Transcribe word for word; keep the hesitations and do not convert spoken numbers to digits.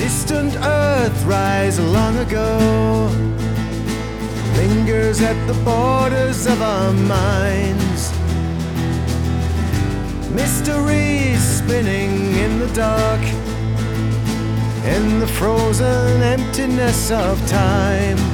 distant Earthrise long ago lingers at the borders of our minds. Mysteries spinning in the dark, in the frozen emptiness of time.